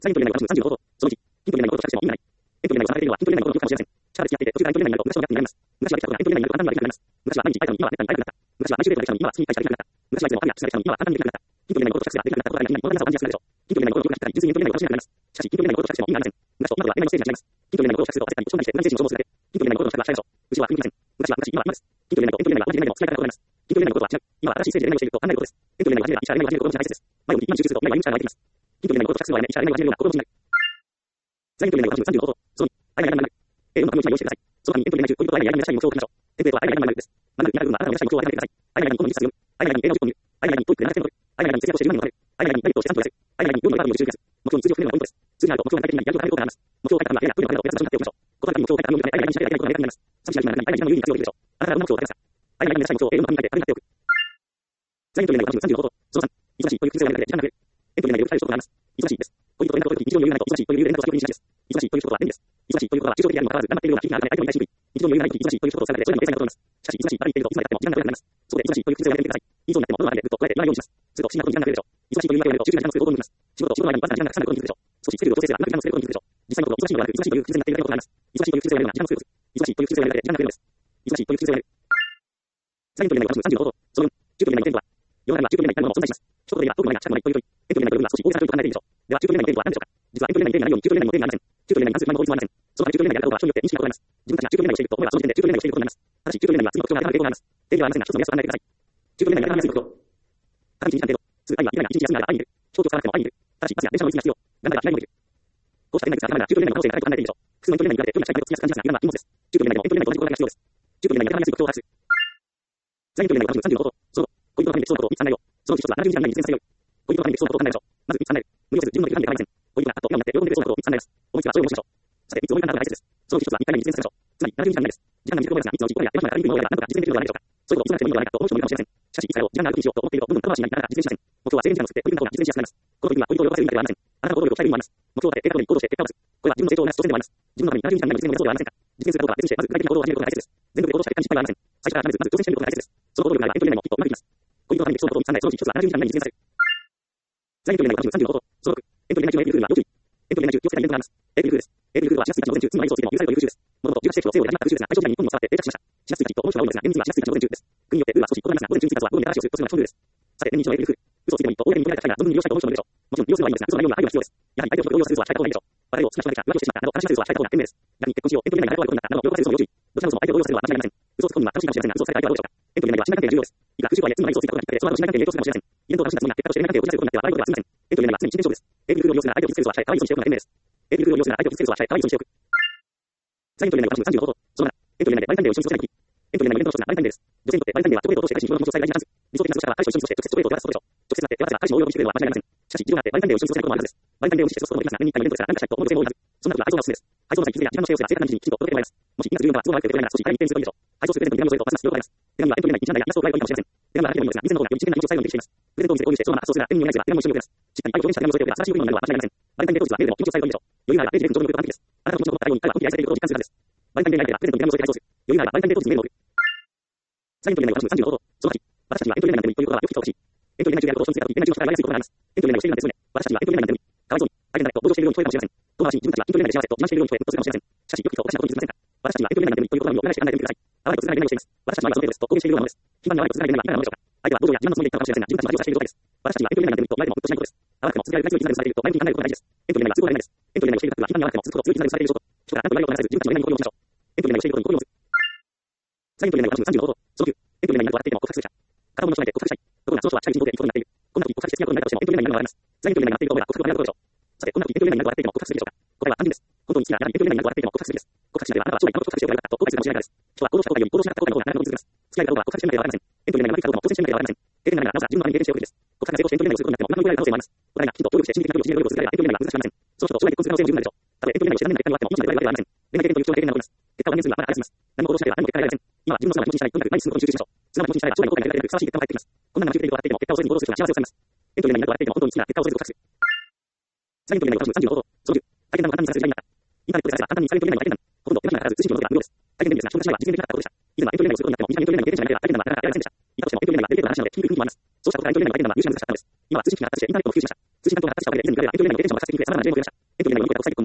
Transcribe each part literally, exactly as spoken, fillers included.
サイントレーナーさんじゅうごそのいち、ヒントレーナーのことを隠しても意味がない。エントレーナーを探しているのはヒントレーナーのことをかもしれません。シャーベツやっていて、途中でエントレーナーになると昔の逆になります。昔はできたことがエントレーナーになると簡単にできなくなります。昔は毎日書いたのに今はめったに書いたくなった。昔は毎週データができたのに今は月にいっかいしかできなくなった。昔はいつも紙や調べたのに今は簡単にできなくなった。ヒントレーナーのことを隠すができなくなったことが何も皆さんは感じやすくなるでしょう。ヒントレーナーのことを記憶したり、純粋にエントレーナーにことを楽しめなくなります。しかし、ヒントレーナーのことを隠しても意味がありません。昔と今とはレベルのステージが違います。ヒントレーナーのことを隠すと焦ったり、落ち込んだりして同じステージに消耗するだけ。ヒントレーナーのことを隠したら最初。うちは踏み切りません。昔は昔、今は今です。ヒントレーナーとエントレーナーが同じレベルでも付き合い方が異なります。ヒントレーナーのことは違う。今は新しいステージで恋愛をしていると考えることです。エントレーナーが初めてイシャー恋愛を始めることの大切です。前より今に集中すると未来は今に力が湧いています。ヒントレーナーのことを隠すのはやめ、イシャー恋愛を始めるような心持ちになる。ザイントレーナーのことさんじゅうごそのに、アイライナーになる。えー、うまくの気持ちを用意してください。その他にエントレーナー中、ポイントアイライナーに目指したい目標を書きましょう。テンプレートはアイライナーになるです。まず、アイライナー軍はあなたの目指したい目標を当ててください。アイライナーにこのみっつ読む。アイライナーに映画をじゅっぽん見る。アイライナーにトイックでななひゃくてん取る。アイライナーに節約をしてじゅうまんえんを貯める。アイライナーにダイエットをしてさんキロ痩せる。アイライナーに料理のカードをよんじゅう増やす。目標に数字を含めるのがポイントです。数字になると目標が具体的にやることが変えることがあります。目標を書いたのはややトイレのカレンダーをやらずになっておきましょう。ここだけ目標を書いたのを読めないアイライナーにしかやりたいことが明確になります。寂しい時間の中にアイライナーに有意義な活用できるでしょう。あなたがどんな目標を立てますか？アイライナーに目指したい目標を英語の紙に書いて紙に貼っておく。ザイントレーナーのさんじゅうごそのさん、忙しいという癖をやめて時間が増える。エントレーナーによる対処ことがあります。忙しいです。恋人と連絡を取るとき、日常に余裕がないと忙しいという理由で連絡を先送りにしがちです。忙しいということは便利です。忙しいということは日常的であるにもかかわらず頑張っているような気があるので相手に対しにくい。日常に余裕がないとき、忙しいということをされて、それがの計算が取れます。しかし、忙しいと言っているといつまでやっても時間が長くなります。そこで忙しいという癖をやめてみてください。いつになっても物があるのでぐっとこらえて言わないようにします。すると不審なことに時間が増えるでしょう。忙しいという言い訳をやめると集中した時間をする行動に向きます。仕事と仕事の間にわずかな時間がたくさんあることに気づくでしょう。少しスケジュールを調整すればうまく時間をすることに気づくでしょう。実際のところ忙しいのではなく、忙しいという癖になっているだけのことがあります。忙しいという癖をやめるのは時間のすること。忙しいという癖をやめるだけで時間が増えるのです。忙しいという癖をやめる。ザイントレーナーのさんじゅうごそのよん、中途レーナーに点とは世の中には中途レーナーになるものも存在します。一言で言えば遠くの前が近くの前という問い。エントレーナーの部分は少し大げさな部分と考えているでしょう。では中途レーナーに点とは何でしょうか。実はエントレーナーに点がないように中途レーナーに点がありません。中途レーナーに関する不満の法律はありません。そのため中途レーナーにやることは人によって認識が異なります。自分たちが中途レーナーをしていると思えばその時点で中途レーナーをしていることになります。ただし中途レーナーには次の目標が当てはまる傾向があります。点ではありませんが一つの目安を考えてください。中途レーナーに当てはまりやすい目標。片道にじかん程度。数回は以外がいちにち休みがあれば会いに行く。長距離を使わなくても会いに行く。ただしバスや電車の運賃が必要。頑張れば気合いもできる。こうした点がいくつか頭なら中途レーナーの可能性が高いと考えているでしょう。複数のエントレーナーに比べて距離が近いとつきやすく感じますが、いらんは荷物です。中途レーナーにもエントレーナーに同じことが必要です。中途レーナーに当てはまりやすい目標を探す。ザイントレーナーのさんじゅうごそのポイントの紙でそうなことをみっつ考えよう。そのうちひとつはななじゅうにじかん以内に実践させよう。ポイントの紙でそうなことを考えましょう。まずみっつ考える。無理せず自分のできる範囲で構いません。ポイントがあっと今になって喜んでそうなことをみっつ考えます。思いつきはそれを思い出しましょう。さてみっつ思い浮かんだのが大切です。そのうちひとつはみっか以内に実践させましょう。つまりななじゅうにじかん以内です。時間が短く思いますがみっつのうちいっこや手間が足りるのであればなんとか実践できるのではないでしょうか。そういうことを急がなくてもいいのではないかと思う人もいるかもしれません。しかしいつかよ時間がある時にしようと思っていると部分後回しになりながら実践しません。目標は制限時間を作って取り組んだ方が実践しやすくなります。この時にはポイントを動かせる意味ではありません。あなたの行動力を鍛える意味もあります。目標を立て定価ごとに行動して結果を出す。これは自分の成長をなすとせんでもあります。自分のためにななじゅうにじかん以内の実践を目指そうではありませんか。実践するかどうかは別にしてまず具体的な行動を始めることが大切です。全部で行動した結果に失敗はありません。最初から諦めずまず挑戦してみることが大切です。その行動力があればエントレーナーもきっとうまくいきます。ポイントの紙でそうなことをみっつ考え、そのうちひとつはななじゅうにじかん以内に実践させる。ザイントレーナーのさんじゅうごそのろく、エントレーナー中のエイプリルは要注意。エントレーナー中気をつけたいイベントがあります。エイプリルです。エイプリルはしやすい時期の午前中、つまりそうすぎても許されるという空中です。もともとじゅうはち世紀の西洋で始まった空中ですが、大正時代に日本にも伝わって定着しました。しやすい時期と思う人が多いのですが、厳密にはしやすい時期の午前中です。国によってルールは少し異なりますが、午前中に活は午後に新しいをするというのが基本ルールです。さて、年に一度のエイプリルフール。嘘をついてもいいと公に認められた機会が存分に利用したいと思う人もいるでしょう。もちろん利用するのはいいのですが、嘘の内容には配慮が必要です。やはり相手を動揺する嘘は控えた方がいいでしょう。笑いを少なくなった、浮気をしてしまったなど悲しませる嘘は控えた方が賢明です。逆に結婚しよう、エントレーナーになれることになったなど喜ばせる嘘も要注意。どちらの嘘も相手を動揺するのは間違いありません。嘘をつく本人は楽しいかもしれませんが、嘘をされた相手はどうでしょうか。エントレーナーには信頼関係が重要です。いくら空中とはいえ、すぐに嘘をついたことがきっかけで、その後の信頼関係に影響するかもしれません。イベントを楽しんだつもりが結果として信頼関係を打ち出すことになっては笑い事では済みません。エントレーナーには常に真剣勝負です。エイプリルフールを利用するなら相手を傷つける嘘は控え、可愛い嘘にしておくのが賢明です。エイプリルフールを利用するなら相手を傷つける嘘は控え、可愛い嘘にしておく。ザイントレーナーのさんじゅうごそのなな、エントレーナーでバリタンデーを一緒に過ごせない日。エントレーナーのイベントの一つがバリタンデーです。女性にとってバリタンデーはチョコレートを通して彼氏に日常の気持ちを伝える大事なチャンス。理想的な過ごし方は彼氏を一緒に過ごして直接チョコレートを手渡すことでしょう。直接なって手渡せば彼氏の応用をしてくれるのは間違いありません。しかし、事情があってバリタンデーを一緒に過ごせないこともあるはずです。バリタンデーを無視して過ごすこともできますが、年にいっかいのイベントですから何かしたいと思う女性も多いはず。そんな時は配送がおすすめです。配送の際、傷や時間の指定をすれば正確な日時にきちんと届けてもらいます。もし今すぐ言うのが都合が悪くて届けないなら少し彼に一転するといいでしょう。配送するプレゼントに手紙を添えると初な必要があります。手紙はエントレーナーに一覧やイラストを加えるといいかもしれません。手紙はなけてもいいのですが、以前の方がより真剣な気持ちを最後にできています。プレゼントを見せて購入してそのまま発送するなら手紙にもないですが、手紙も一緒に送ります。しっかり愛を表現した手紙を添えておけば新しい部分になるのは間違いありません。バリタンデー当日はメールでも気持ちを最後にでしょう。余裕があれば定時で上の来ることが完璧です。あなたの気持ちを持った愛を一回は本気で愛されていることを実感するはずです。バリタンデーに相手はプレゼントに手紙を添えて配送する。余裕があればバリタンデー当日にメールを送る。ザイントレーナーのさんじゅうごそのはち、私たちにはエントレーナーになってもいいということはよく聞いてほしい。エントレーナー中でやることを人生だとき、エントレーナー中の人がやりやすいことがあります。エントレーナーをしているのですので、私たちはエントレーナーになってもいい。かわいそうに、相手の誰と同情しているように聞こえるかもしれません。遠回しに自分たちはエントレーナーで幸せと自慢しているので幸せと自慢しているように聞こえるかもしれませんか。私たちはエントレーナーになってもいいということをよく考えています。エントレーナーには自分のことを愛して考えていることを実感するはずです。バリタンデー当日はエントレーナーになってもいいということをよく考えています。エントレーナーには自分のことを愛して考えていることを実感するはずです。合わないと辛い恋愛をしています。私たちの愛はその程度ですと公言しているようなものです。非番に合わないと辛い恋愛には何なのでしょうか。相手は同情や自慢のつもりで言ったのかもしれませんが、自分たちの愛を探しているだけです。私たちにはエントレーナーになってもいいということが大事です。私たちはエントレーナーになってもいいと前でもずっとしないことです。あなたも続けられる大事にされていることを前向きに考えることが大事です。エントレーナーにはすぐ合わないと辛い恋愛をしています。エントレーナーにはしているだけでは非番に合わなくても続くことを強いつながりされていること。人から何とも言われず、自分たちの恋愛に心を寄せましょう。人から何とも言われず、自分たちの恋愛に心を寄せましょう。エントレーナーにはしていることをさんじゅうごそのきゅう、エントレーナーになると笑っていても告白する者。片思いの人がいて告白したい。ところがその人は近い人でいいことになっている。こんな時告白して好きなことになるかもしれません。エントレーナーになるのがあります。ザインエントレーナーになっていると思えば告白が早くなることでしょう。答えは単純です。本当に好きな誰に恋をしていることができるでしょうか。答えはエントレーナーになると笑っていても告白するです。告白しなければあなたは将来彼女と告白してよくなかったと後悔するかもしれないからです。人は行動した後悔より行動しなかった後悔の方が長く続きます。付き合いかどうかは告白してみなければわかりません。エントレーナーになるかどうかも当然してみなければわかりません。エントレーナーならなおさら自分の周りに経験しておくべきです。告白が成功してエントレーナーにすることになってもうまくいかない可能性もあります。お互いが可能性もある可能性もあります。お互いがきちんと努力して心理的な距離を縮めることをするなら大丈夫です。エントレーナーになるならなおさら自分の周りに経験しておくべきです。告白が成功してエントレーナーにすることになってもうまくいかない可能性もあります。その人と将来結婚する可能性も十分にあるでしょう。たとえエントレーナーに知らないだけでももっと長い恋愛があるかもしれません。恋愛経験という上ではエントレーナーには知らないだけでも十分はまだ早すぎます。何も行動しなければ何も結果が得られません。今は自分の素直な気持ちにしたい、とにかく毎日進むことに集中しましょう。素直な気持ちにしたいら将来の後悔が得られるふさわしい結果も入ってきます。こんな生中で笑っていても結果をせずに行動する人が幸せをつかみます。エントレーナーになると笑っていても本当に好きな結果をせず告白する。サイエントレーナーにさんじゅうごそのじゅう、体験談を簡単にさせる時代になった。インターネットでさえ簡単にサイエントレーナーには体験談。ほとんど手間暇かからず通信機能が無料です。体験談ですが、承諾しないは実現できなかったことでした。以前はエントレーナーをすることになっても短いエントレーナーに経験者がいなければ体験談はなかなか得られませんでした。今としてもエントレーナーにはデリケートな話なので聞きにくい雰囲気もあります。そうしたことがエントレーナーには体験談は入手が難しかったのです。今は通信機器が発達してインターネットを普及しました。通信機関とが発達したおかげで以前に比べればエントレーナーには経験者も発達的に増え様々な事例も増えました。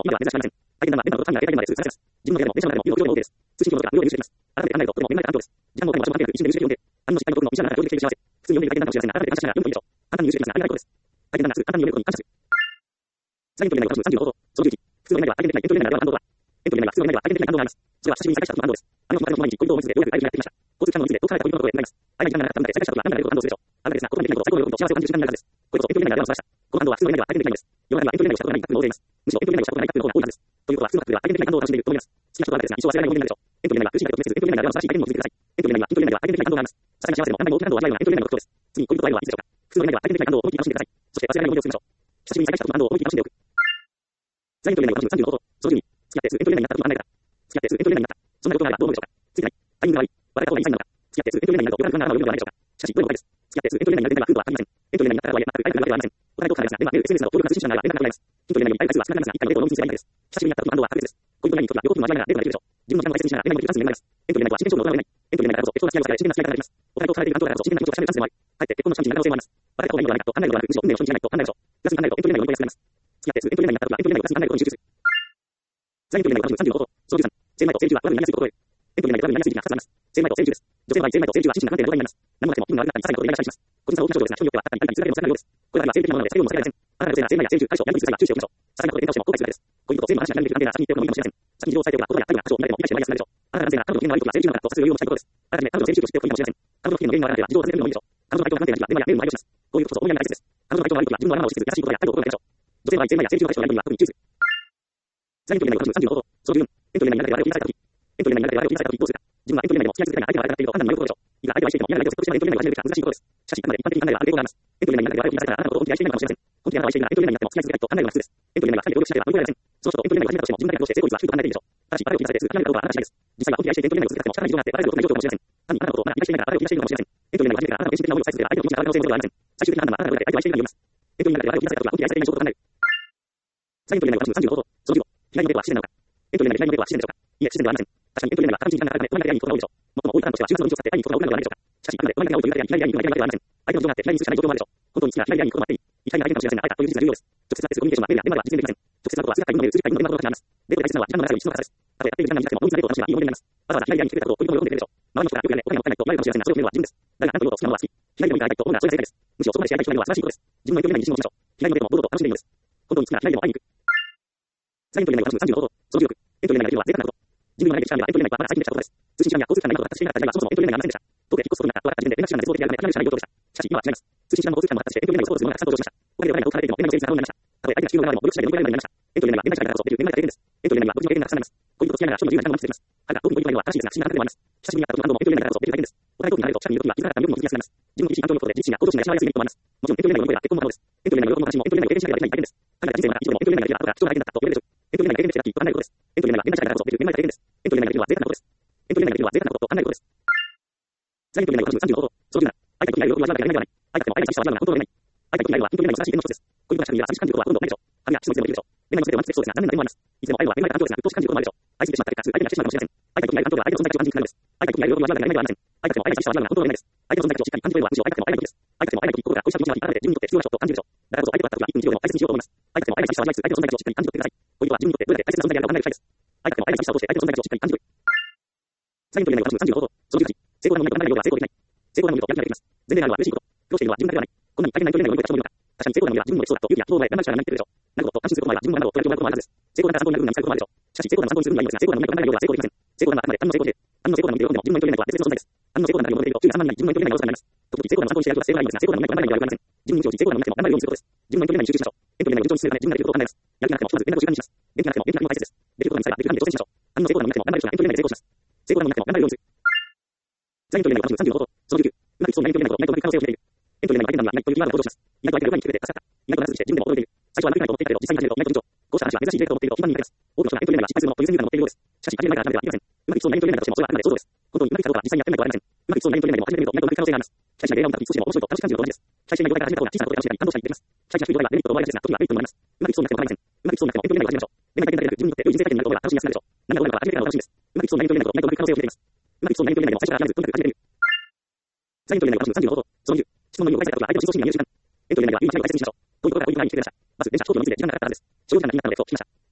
今は目指しません。相手のメンバーの単位がまで通知されます。自分のメンバーも電車の中でも無料です。通信機能が無料で入手できます。改めて考えると、とても恵まれた環境です。時間もお金も場所も関係なく一年で入手できるので、あの失敗の僕のビジュアルなら両立できて幸せ。普通に読んでいるだけでなんかも幸せな、改めて感謝しながら読んでみましょう。簡単に入手できますが、ありがとうございます。相手の夏、簡単に読めることに感謝する。ザインという名前をさんじゅうの方法、そのじゅうき。普通の意味では相手できない、エントリー内の反動とは。エントリー内は普通の意味では相手できない反動があります。それは久しぶりに再開した時の反動です。あの人の毎日、恋人を毎日でどうやって相手にやってきました。交通機関の密で、どうされた恋人のことを願います。相手に時間がなかったので再開した時は何がないことを反動するでしょう。あなたですが、ことができないこと、最高の喜びと幸せを感じる時間になるはずです。これこそエントリー内の反動でした。この反動は普通の意味では相手できないのです。世の中にはエントリー内をしたことがない人が大勢います。むしろエントリー内をしたことがない人の方が多いはずです。ということは、普通の人では相手できない反動を楽しんでいると思います。好きな人は誰ですが、一生忘れられない思い出になるでしょう。エントリー内は苦しいだけを示すエントリー内なら素晴らしい相手にも気づいてください。エントリー内はエントリー内は相手できない反動があります。ささやかな幸せでもあんまり大きな反動はないようなエントリー内のことです。次に恋人と会うのはいつでしょうか。普通の意味では相手できない反動を思いっきり楽しんでください。そして忘れられない思い出を作りましょう。久しぶりに再開した時の反動を思いっきり楽しんでおく。ザインという名前をさんじゅうの方法、そのじゅうに。付き合ってすぐエントリー内になったことがないから。付き合ってすぐエントリー内になった。そんなことがあればどう思うでしょうか。ついてない。タイミングが悪い。別れた方がいいサインなのか。付き合ってすぐエントリー内になると予感不安なのは読むのではないでしょうか。しかし、どれも誤解です。付き合ってすぐエントリー内になる電話が来るとは限りません。エントリー内になったらとはいえ、全く相手がなくてはありません。お金とかですが、電話、メール、エスエヌエス など、登録な通信手段があれば連絡が取れます。ヒントになるように、相手数は少なくなりますが、一回のデートを濃密にすればいいです。久しぶりになった時の反動は確実です。恋人がいないにとっては、両方とも間違いならデートができるでしょう。自分の時間を大切にしながら、恋愛の時間数になります。エントリー内は真剣勝負を行うない。エントリー内だからこそ、適当な付き合いをされ、真剣な付き合いがなります。お互いとされている環境だからこそ、真剣な気持ちを重ねるチャンスでもあり、かえって結婚のチャンスになる可能性もあります。別れた方がいいのではないかと考えるのではなく、むしろ運命を信じないと考えましょう。安く考えるとエントリー内はより安くなります。付き合ってすぐエントリー内になった時は、エントリー内を安く考えることに集中する。ザインという名前をさんじゅうの方法、そのじゅうさん。生前と生理中はトラブルになりやすいことを覚える。エントリー内でトラブルになりやすい時期がふたつあります。生前と生理中です。女性の場合、生前と生理中は心身の関係で問題になります。何もなくても気分の悪くなったり、些細なことでイライラしたりします。個人差大きな症状ですが、人によってはあったり、相手に通られるのも少なくなるようです。これは今生理的なもので、生理も避けられません。あなたの性な生理や生理中、対象、やりについては注意しておきましょう。些細なことで喧嘩をしても後悔するだけです。恋人と生理の話が何で関係なら先に言っておくのもいいかもしれません。先に事情を伝えておけば、ことがやったりが多少見られても見出してもやりやすくなるでしょう。あなたの男性が彼女の機嫌の悪い時は生理中なのかとさす余裕を持ちたいことです。あらかじめ彼女の生理中と知っておくのもいいかもしれません。彼女の機嫌の原因がわからなければ、事情を尋ねるのもいいでしょう。彼女の相手が関係ない時は電話やメールの相手をします。こういうことこそ思いやりの大切です。彼女の相手が悪い時は自分の頭を押し付けず、優しいことや態度を心がけましょう。女性の場合、生理や生理中の対象の相手には特に注意する。ザインという名前をさんじゅうの方法、そのじゅうよん。エントリー内になるで我々を気にされた時、エントリー内になるで我々を気にされた時どうするか。自分はエントリー内でも付き合い続けるが相手が悪くなっていると判断に迷うことでしょう。いくら相手はしていても嫌な相手を説得しないエントリー内を始めるべきは難しいことです。しかし、あくまで一般的に考えればある程度があります。エントリー内になるで我々を気にされたらあなたのことを本気で愛していないのかもしれません。本気であなたを愛しているならエントリー内になっても付き合い続けたいと考えるのが普通です。エントリー内には二人で協力しなければ乗り越えられません。その人とエントリー内を始めたとしても自分だけがどうして成功率は低いと考えていいでしょう。ただし、彼を気にされて続けられるかどうかはあなた次第です。実際は本気で愛していてエントリー内を続けても力に異常があって別れることがない状況かもしれません。単にあなたのことをまだ理解していないから別れを気にしているかもしれません。エントリー内を始めてからあなたが原始的な思いをさえ続ければ相手の気持ちが変わる可能性もありません。最終的な判断はあなたの裏で相手を愛しているかによります。エントリー内で我々を気にされた時は本気で愛されていない状況と考える。ザインという名前をさんじゅうの方法、そのじゅうご。被害のデートは不自然なのか。エントリー内で被害のデートは不自然でしょうか。いえ、不自然ではありません。確かにエントリー内は片道に時間がかかるため、この中で会いに行くことが多いでしょう。最も多いパターンとしては、週末の道を使って会いに行くことが多くなるのではないでしょうか。しかし、あくまでこの中で会うというだけがいきなり会いに行くのがいけないわけではありません。相手の事情があって、被害にするしかない状況もあるでしょう。本当に好きな被害に会いに行くこともあっていい。一体が相手かもしれませんが、相手という事実が重要です。直接会ってすぐコミュニケーションはメールや電話では実現できません。直接会うことは数学会のメール、数学会の電話のことがあります。デートで大切なのは時間の長さより質の高さです。たとえ会っている時間が短くても濃密なデートを楽しめばいい思い出になります。わざわざ被害に来てくれたことを恋人も喜んでくれるでしょう。周りの人がよくやれ、お金もったいないと言われるかもしれませんが、それを決めるのは自分です。だが、あなたのことを好きなものは好き。被害でもいいから会いたいと思うのはそれが正解です。むしろそこまでして会いたいというのは素晴らしいことです。自分のエントリー内に自信を持ちましょう。被害のデートも堂々と楽しんでいいのです。本当に好きな被害でも会いに行く。ザインという名前をさんじゅうの方法、そのじゅうろく。エントリー内になるというのは贅沢なこと。自分の内で知らないエントリー内はまだ最近できたことです。通信手段や交通機関などが発達していなかった時代はそもそもエントリー内がありませんでした。当時引っ越すことになったと分かった時点で連絡手段が絶望的であるため離れるしかない状況でした。しかし今は違います。通信手段も交通機関も発達してエントリー内をそうするものがたくさん登場しました。おかげで我々が遠く離れていても連絡が成立可能になりました。たとえ相手が地球の側でも努力しないで乗り越えられるようになりました。エントリー内は連絡手段がこそできる恵まれた経験です。エントリー内は独自の経験がたくさんあります。恋人と付き合いながら人の自由な時間を満喫できます。ただ、特に恋人がいるのは正しいですが、不思議な感覚でもあります。久しぶりに会った時の反動もエントリー内だからこそできる体験です。お互い遠くに離れると近くにいる時は気づかなかった魅力も気づきやすくなります。自分の厳しい環境のことで自意識が向上心が養われやすいメリットもあります。もちろんエントリー内の乗り越えは結婚も可能です。エントリー内の喜びも話もエントリー内を経験しなければできない体験です。考えた人生また以上でもエントリー内ができれば後から人の相手になったと言えるでしょう。エントリー内が経験できてラッキーと考えることです。エントリー内は連絡手段だからこそできる恵まれた経験です。エントリー内ができるのは贅沢なことです。エントリー内ができるのは贅沢なことと考えることです。ザインという名前をさんじゅうの方法、そのじゅうなな。相手と気になる喜びを味わうだけが夢ではない。相手とも相手にしては味わうのが本当の夢ない。相手と気になるは本当の夢の素晴らしい点の一つです。恋人が近くにいるら寂しく感じることはほとんどないでしょう。神や死のいつでもいるでしょう。恋愛の全てを満喫できそうですが、残念な点もあります。いつでも愛は恵まれた環境ですが、鬱陶しく感じることもあるでしょう。愛してしまった結果、相手にはしてしまうかもしれません。相手と気になる環境が相手の存在価値を感じにくなるのです。相手と気になる喜びを味わうだけが夢ではありません。相手とも愛は寂しさを味わうのが本当の夢です。相手の存在価値をしっかり感じ取るのはむしろ相手とも愛のことです。相手とも愛の時、心がこうした気持ちが改めて自分にとって必要な人と感じるでしょう。だからこそ相手と会った時は一分一秒でも大切にしようと思います。相手とも愛の寂しさを味わいつつ、相手の存在価値をしっかり感じ取ってください。恋人は自分にとってどれだけ大切な存在であるかを考える機会です。相手とも愛の寂しさを通して相手の存在価値をしっかり感じ取る。ザインという名前をさんじゅうの方法、そのじゅうはち。成功なのみと考えるようでは成功できない。成功なのみとやる気ができます。前例があるのは嬉しいこと。苦労しているのは自分だけではない。こんなに大変なエントリー内を乗り越えた人もいるのか。確かに成功なのみは自分のエピソードだと勇気や希望を得、頑張るしかないと言っているでしょう。なるほどと安心することもあれば自分の学を取り組むこともあるはずです。成功なら参考になるのに参考もあるでしょう。しかし成功なら参考にするにはいいのですが、成功なのみと考えるようでは成功できません。成功なのはあくまで単の成功で、単の成功なのみで読んでも自分のエントリー内とは別々の存在です。単の成功なのみを求めていると、急に頭に自分のエントリー内が要素になります。時々成功なのを参考にしてやることは正解ないのですが、成功なのみと考えるのみではありません。自分の日常に成功なのみでも頑張るようにすることです。自分のエントリー内に集中しましょう。エントリー内を順調に進めるため自分ができることを考えます。やる気がなくてもまず連絡を習慣にします。元気がなくても元気なくても大切です。できることが見つかればできる範囲で挑戦しましょう。単の成功なのみなくても頑張る人がエントリー内で成功します。成功なのみなくても頑張るようにする。ザインという名前をさんじゅうの方法、そのじゅうきゅう。うまくいきそうなエントリー内と意外となく可能性を秘めている。エントリー内の相手の意外というキーワードを行動します。意外と相手が来る前に来てくれて助かった。意外となさすぎて自分でも驚いている。最初は悪くないと思っていたけど、実際に始めると意外と順調。こうした話は珍しい例と思っていると頻繁に見られます。多くの人がエントリー内が失敗するのという前例が載っているようです。しかし、ありえないから離れてはいけません。うまくいきそうなエントリー内だとしても、それはあくまで想像です。本当にうまくいったかどうか実際にやってみないとわかりません。うまくいきそうなエントリー内でも始めてみると意外とうまくいく可能性があります。期待しない例を見た時少しでも面白いと楽しく感じるのと同じです。期待しない状態から始めた方が小さなことで楽しんだり感動したりできます。期待しな低い状態はデメリットと思われがちですが、時にはメリットにもなります。うまくいきそうになっても構いません。うまくいきそうになってもエントリー内を始めましょう。恋愛だけでなく自分にとって良い人生体験になることが楽しみやすくなるでしょう。何がどうなるかは初めてからの楽しみです。うまくいきそうなエントリー内と意外とうまくいく可能性を秘めています。うまくいきそうなエントリー内でも最初から諦めずとにかく始めてみる。ザインという名前をさんじゅうの方法、そのじゅう。質問の意を返されたことが相手の深層心理が見える瞬間。エントリー内では良い話を大切にしましょう。ということが恋人が言いに来てくれました。まず電車、長距離の道で時間がかかったはずです。長時間が気になったので、そう聞きました。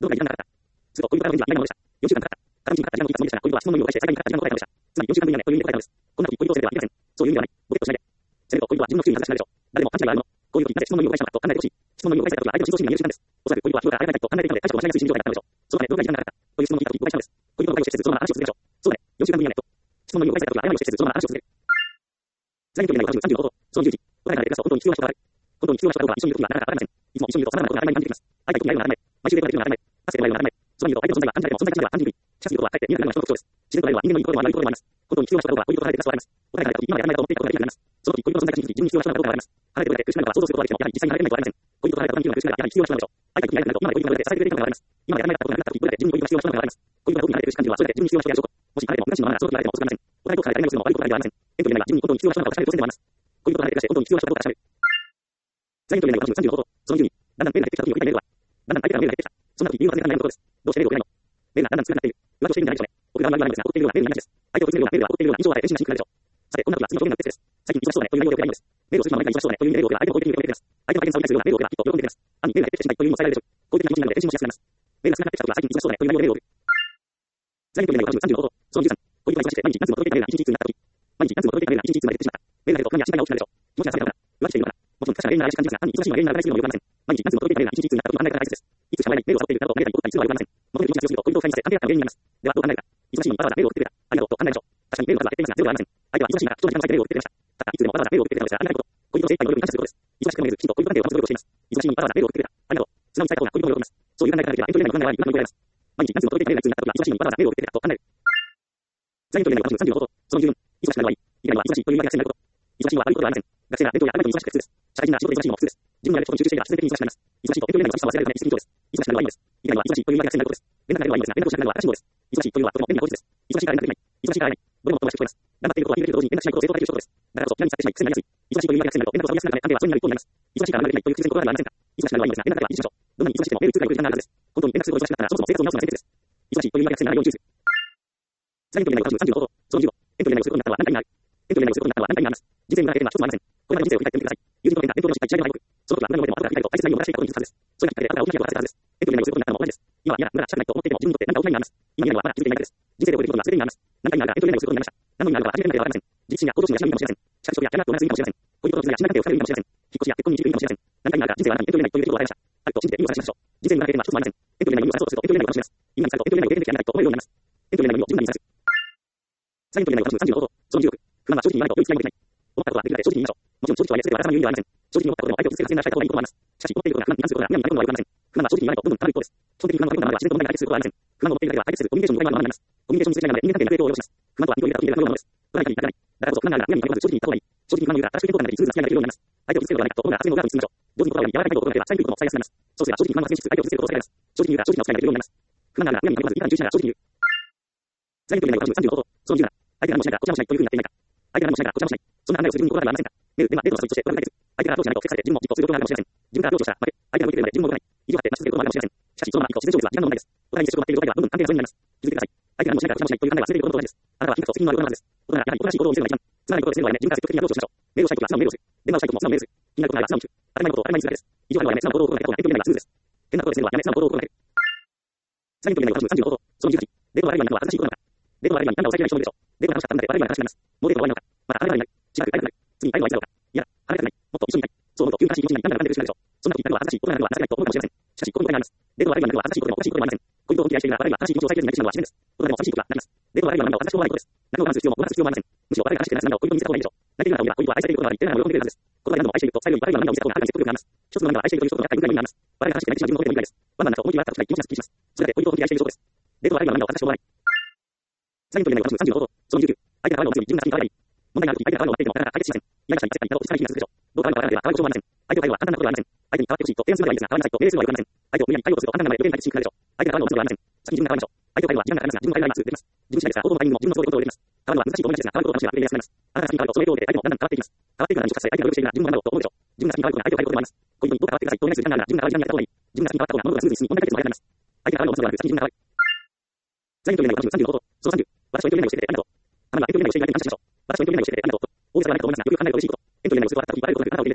どうかに時間がかかった。すると、恋人からの返事は意外なものでした。よんしゅうかんかかった。片道にかかった時間の聞いたそうでしたが、恋人は質問の意味を返して最後にかかった時間の答えをした。つまりよんしゅうかんぶん以内という意味で答えたのです。こんな時恋人を責めてはいけません。そういう意味ではない。ボケっとしないで。せめと恋人は自分の注意に外しないでしょう。誰も勘違いはあるの。こういう時なぜ質問の意味を返したのかと考えてほしい。質問の意味を返した時は相手の真相心が見える瞬間です。おそらく恋人は日頃からあやかりたいと考えていたので、対処を間違いやすい心理状態だったのでしょう。そのため、どうかに時間がかかった。という質問に聞いた時、誤解したのです。恋人の答えをしてそのまま話を続けましょう。そうだね。よんしゅうかんぶん以内と。質問の意味を返した時は誤りをしてそのまま話を続ける。在に距離内のさんじゅうごほど、そのじゅうじ。答えが出てくると本当に必要な人がある。本当に必要な人かどうか一緒にいる時はなかなかわかりません。いつも一緒にいると様々なことが当たり前に感じてきます。会いたい時に会うのが当たり前。毎週デートができるのが当たり前。助けてもらえるのが当たり前。その意味と相手の存在は感じられても存在価値は感じにくい。しかしいることはかえって見えなくなるのが人の特徴です。自然となるのは人間のいいところも悪いところもあります。本当に必要な人かどうか恋人と離れて出すとあります。答えが出た時今まで当たり前だと思っていたことができなくなります。その時恋人の存在価値に自分に必要な人かどうかがわかります。離れてくれて苦しめるのは想像することができてもやはり実際に離れてないとありません。恋人と離れた時に苦しめるのはやはり必要な人なのでしょう。会いたい時に会えなくなると今まで恋人が離れて支えてくれているのがわかります。今まで当たり前だったことがなかった時どうやって自分に恋人が必要な人なのかがわかります。恋人が特に離れて苦し感じるのはそれだけ自分に必要な人である証拠。もし離れても虚しいままならその時離れても遅くなりません。お互いと離れてないのをするのは悪いことではありません。遠距離恋愛は自分に本当に必要な人なのかを確かめるとせんでもあります。恋人と離れて暮らして本当に必要な人かどうか確かめる。在に距離内のさんじゅうごほど、そのじゅうに、だんだんメールが減ってきた時に送りたいメールは、だんだん相手からメールが減ってきた。そんな時理由は全然考えないことです。どうしてメールを送れないの？メールがだんだん少なくなっている。浮気をしているんじゃないでしょうね。僕があんまり言わないのですが、送っているようなメールに話です。相手を追い詰めるようなメールは送っているような印象を与えて心身が心配でしょう。さて、こんな時は次の表現の別です。最近忙しそうだねという内容で送りたいのです。メールをするのは何か忙しそうだねという意味でメールを送れば相手も好意的に受けてくれます。相手の相手に対するようなメールを送ればきっと喜んでくれます。暗にメールが減ってきてしまいという意味も伝えられるでしょう。好意的な気持ちになるので返信もしやすくなります。メールが少なくなってきた時は最近忙しそうだねという内容でメールを送る。在に距離内のさんじゅうごほど、そのじゅうさん、恋人が忙しくて毎日何通も届けてくれるような一日一通になった時、毎日何通も届けてくれるような一日一通になってしまった。メールが減ると不安や心配が大きくなるでしょう。気持ちが冷めたのかな、浮気しているのかな、もちろん確かな原因なら怪しい感じですが、暗に忙しいのは原因ならないするのもよくありません。毎日何通も届けてくれるような一日一通になった時の案内が大切です。いつしか前にメールを誘っているからとメールに戻ったりするのはよくありません。求める気持ちが強すぎると恋人を不快にさせ関係が原因になります。ではどう考えるか。忙しいのにわざわざメールを送ってくれた。ありがとうと考えましょう。確かにメールの数は減っていますがゼロではありません。相手は忙しいから貴重な時間を割いてメールを送ってくれました。たったいつでもわざわざメールを送ってくれたのですがありがたいこと。恋人の精一杯の努力に感謝することです。忙しくてもめずきちんと恋人関係を保つ努力をしています。忙しいのにわざわざメールを送ってくれた。ありがとう。素直に伝えた方が恋人も喜びます。そういう考え方ができれば遠距離恋愛の不安が和らぎ、不安も言われます。毎日何通も届けてくれるような一通になった時は忙しいのにわざわざメールを送ってくれたと考える。在に距離内のさんじゅうごほど、そのじゅうよん、忙しくなる場合、以外は忙しいという言い訳が必要になること。忙しいのは悪いことではありません。学生が勉強やアルバイトに忙しくて苦痛です。社会人が仕事で忙しいのも苦痛です。自分のやることに集中していれば必然的に忙しくなります。忙しいと遠距離恋愛の楽しさを忘れられるため一石二鳥です。忙しくなるのはいいのです。以外は忙しいという言い訳が必要になることです。連絡が出ればいいのですが、連絡をしなくなるのは正しいのです。忙しいというのはとても便利な口実です。忙しいから連絡できない。忙しいから会えない。どれもとてもしく聞こえます。頑張っていることは聞いていると同時に連絡しないことを正当化できる仕事です。だからこそピラに使ってしまい癖になりやすい。忙しいという言い訳が癖になると連絡を取りやすくなるため関係は疎遠になる一方になります。忙しいから連絡できないという必然のことはありませんか。忙しくなるのはいいのですが、連絡だけは維持しましょう。どんなに忙しくてもメール通過に来る時間があるはずです。本当に連絡することが忙しくなったらそもそも生活を見直すのが先決です。忙しいという言い訳が癖にならないように注意する。在に距離内のさんじゅうごほど、そのじゅうご、遠距離恋愛をすることになったのは何かになる。遠距離恋愛をすることになったのは何かになります。人生に向かっているのは一つもありません。これまでの人生を振り返ってみてください。友人と喧嘩、勉強の失敗、試合の敗北。その時は無駄に思っても後から振り返ると大切な意味を出していたことに気づくはずです。それがきっかけであなたが大きなことを話せたはずです。遠距離恋愛をすることになったのも同じです。今は嫌だ、無駄だ、したくないと思っていても自分にとって何か大きな意味があります。今嫌なのはまだ気づいていないだけです。人生で覚えていることが全て意味があります。何か意味があるが遠距離恋愛をすることになりました。何の意味があるのかは初めてみないとわかりません。自立心や行動心が失う意味かもしれません。社会職やキャリアと同じ意味かもしれません。恋人と絆や信頼関係を深める意味かもしれません。引っ越しや結婚に生きる意味かもしれません。何か意味があるが人生はあなたに遠距離恋愛という出来事を与えました。あると信じて意味を探しましょう。人生に向かっているのは一つもありません。遠距離恋愛の意味を探そうとすると遠距離恋愛を楽しめます。今に使うと遠距離恋愛を経験できてやめないと思えるようになります。遠距離恋愛の意味を自分なりに探す。在に距離内のさんじゅうごほど、そのじゅうろく、不満は正直に言わないと良い付き合いもできない。思ったことはできるだけ正直に言いましょう。もちろん正直とは言えずではあなたの言うにはありません。正直に思ったことでも相手を傷つける発言なら控えた方がいいこともあります。しかし思っていることが不満に関することが何に関することがむやみになることはよくありません。不満は正直に言わないとどんどん溜まる一方です。基本的に不満の悪いことなどは自然と問題が解決することはありません。不満を持っているだけでは解決せずコミュニケーションに誤解のままになります。コミュニケーションにすれないので人間関係の影響を及ぼします。不満とは人を入れた時に出たようなものです。どないかに泣かない。だからこそ不満があるがむやみに限らず正直に言った方がいい。正直に不満を言うが正しく言うことがなり傷つき合いができるようになります。相手を傷つけることがないかと思うなら発言の側に進みましょう。上手に言葉を選び柔らかいことを言えば伝えにくいことも伝えやすくなります。そうすれば正直に不満が発言しつつ相手を傷つけることを避けられます。正直に言うが正直な扱いができるようになります。不満があるがむやみに限らずいかに重視ながら正直に言う。在に距離内のさんじゅうごほど、そのじゅうなな、相手が何もしないからこちらもしないというふうになっていないか。相手が何もしないからこちらもしない。そんな案内をする自分に心当たりはありませんか。メール、電話、デートのサイトとしてお役立てず。相手が上司じゃないとセックスされて自分もじっとする状況があるかもしれません。自分から上司したら負け。相手が向いているまで自分も動かない。以上あってまち続けることもあるかもしれません。しかしそのまま以降自然上手は時間の問題です。お互いに接触を待っている状態ではどんどん関係が疎遠になります。気づいてください。相手が何もしないからこちらもしないという考えは忘れていることと同じです。あなたは品格と責任のある大人なはずです。大人がやはりおとなしい行動を見せるのが一番。つまらないことをするのはやめ、自分から積極的にアプローチをしましょう。メールをしたいときは素直にメールをする。電話をしたいときも素直にメールする。気になることがあれば素直に聞く。当たり前のことを当たり前にするだけです。以上あるのはやめ、素直な行動を心がけた方が遠距離恋愛がスムーズです。変なことをするのはやめ、素直な行動を心がける。在に距離内のさんじゅうごほど、そのじゅうはち、デートが悪いのは恥ずかしいことなのか。デートが悪いのに何かを抑えきれない人もいるでしょう。デートが楽しかったので悪いのは楽しくなります。もうデートが終わりなのか。また離れられない。しばらく会いたくない。次に会えるのはいつだろうか。いや、離れたくない。もっと一緒にいたい。そう思うと急に悲しい気持ちになり何だかんだで苦しくなるでしょう。そんな時に彼は恥ずかしいことなのは情けないと思うかもしれません。しかしこういうことになります。デートが悪いのは恥ずかしいことでもおかしいことでもありません。恋人を本気で愛しているが悪いのは悲しい気持ちを抑えきれずになってしまうのは自然です。大人でも寂しいことがなります。デートが悪いのは何かを恥ずかしく思わないことです。何を我慢する必要も我慢する必要もありません。むしろ悪いが悲しくてなす涙を恋人に見せた方がいいでしょう。泣いているような恋人は愛されていることが悪い。誰なら喜んでいるはずです。言葉で何度も愛していると最後に悪いのは涙を見せた方があるに説得力があります。一つの涙は愛しているという一つの中にぐらいの意味があります。悪いが悲しくて泣いてしまう自分のことでもいいです。ワンマンなと思い切り笑った時に気持ちがすっきりします。それだけ恋人を本気で愛している証拠です。デートが悪いのは涙を恥ずかしく思わない。在に距離内のさんじゅうごほど、そのじゅうきゅう、相手が悪いのを強い自分が先に可愛い。問題がある時相手が悪いのを待っていてもなかなか解決しません。意外な人に焦ったり言い方を実際に気がするでしょう。どうか悪いのかわからないでは可愛いこともありません。相手を変えるのは簡単なことではありません。相手に変わってほしいと提案するのはいいですが、可愛いなさいと命令するのはよくありません。相手を無理やり対応すると簡単な名前で予言解決しにくくなるでしょう。相手が変わるのを待つのではありません。先に自分が変わりましょう。相手を変えるのは時間がかかりますが、自分が変えられます。できます。自分次第ですが、行動のタイミングも自分の都合でコントロールできます。変わるのは難しいと思いがちですが、変わることが楽しいがプレイヤーやすくなります。あなたが先に変わるとその影響を受けて相手もだんだん変わっていきます。変わっていくのが何かさせ相手が努力しているなら自分も頑張ろうと思うでしょう。自分が先に変わることが相手を変えることでもあります。恋人にどうか変わってくださいとお願いする時間なら自分が変わり時間にやった方がいい。自分が先に変わった方が物事がスムーズに進み問題解決も早くなります。相手が変わるのを待つのではなく先に自分が変わる。在に距離内のさんじゅうごほど、そのさんじゅう、私は遠距離恋愛をしてくれてありがとう。あなたが遠距離恋愛をしている相手に感謝しましょう。私は遠距離恋愛をしてくれてありがとうと。大げさではないかと思いますが、よく考えれば嬉しいこと。遠距離恋愛をするとあなたは悪いことなくあなたを受け入れてくれました。時々無事を起こすことがあってもきちんと無事を起こすことがあってもきちんと連絡をくれています。時々メールをくれています。愛情表現ができないところもありますが、きちんと愛を伝えてくれています。それだけ恋人を本気で愛している証拠です。在に距離内のさんじゅうごほど、そのじゅういち、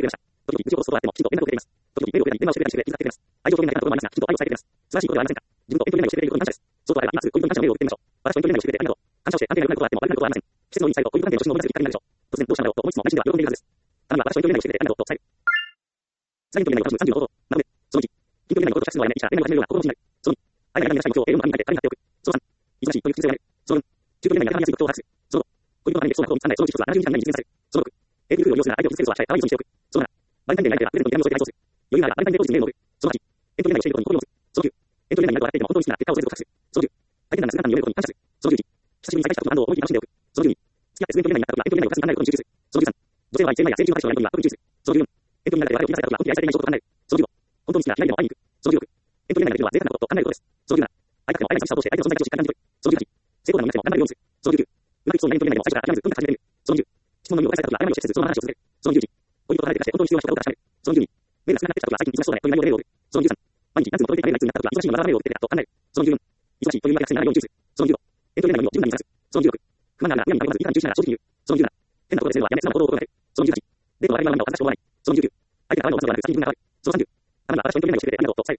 自分と遠距離恋愛をしてくれることに感謝です。そうとあれば、今すぐ恋人に感謝のメールを送ってみましょう。私と遠距離恋愛をしてくれてありがとう。感謝をして関係が良くなることはあっても悪くなることはありません。季節のいい際を恋人関係の初心を思い出すきっかけになるでしょう。突然どうしたんだろうと思いつつも内心では喜んでいるはずです。たまには私と遠距離恋愛をしてくれてありがとうと伝える。最近遠距離恋愛を楽しむさんじゅうの行動。なので、そのいち、近距離恋愛のことを着すのはやめ、いちら恋愛を始めるような心持ちになる。そのに、相手が何がしたい目標を永遠の網に書いて彼になっておく。そのさん、忙しいという癖をやめる。そのよん、中距離恋愛に頭に安い目標を把握する。そのご、恋人の離れでそうなことを見つかんない。そのうち一つはななじゅうにち以内に実現させる。そのろく、エーピー ルールを利用するなら相手を傷つけることは控え、可愛いようにしておく。そのなな、バレンタインデーに相手がプレゼントに手紙を添えて配送する。余裕があればバレンタインデー当日にメールを送る。そのはち、遠距離恋愛をしていることに心を持つ。そのきゅう、遠距離恋愛になると笑っていても本当に好きなら結果を添えることを隠す。そのじゅう、相手が姿に読めることに感謝する。そのじゅういち、久しぶりに再会したことなどを思い切り楽しんでおく。そのじゅうに、付き合ってすぐ遠距離恋愛になった時は遠距離恋愛をがっつり考えることに集中する。そのじゅうさん、女性は一世前や成人話をやることには特に注意する。そのじゅうよん、遠距離恋愛で別れを切らされた時は本気で愛されていないことを考える。そのじゅうご、本当に好きな嫌いでも会いに行く。そのじゅうろく、遠距離恋愛ができるのは贅沢なことと考えることです。そのじゅうなな、会いたくても会えない寂しさを通して相手の存在価値を実感感じ取る。そのじゅうはち、成功談になっても頑張るようにする。そのじゅうきゅう、うまくいきそうな遠距離恋愛でも最初から諦めずとにかく始めてみる。そのにじゅう、質問の意味を返された時は謝りをしてせずそのまま話を続ける。そのにじゅういち、恋人と離れてからして本当に必要な人かどうか確かめる。そのにじゅうに、目がつながってきた時は最近忙しそうだねという内容でメールを送る。そのにじゅうさん、毎日何通も届いてくれない通になった時は忙しいのまだメールを送ってくれたと考える。そのにじゅうよん、忙しいという言い訳が必要にならないように注意する。そのにじゅうご、遠距離恋愛の意味を十分に探す。そのにじゅうろく、不満があるなら不安になるまずいいから注意しながら正直に言う。そのにじゅうなな、変なことでせるのはやめ、素直な行動を心がける。そのにじゅうはち、デートは笑いながらを恥ずかしく思わない。そのにじゅうきゅう、相手が笑うのをまず笑う別に自分が悪い。そのさんじゅう、たまには私と遠距離恋愛をしてくれてありがとうと伝える。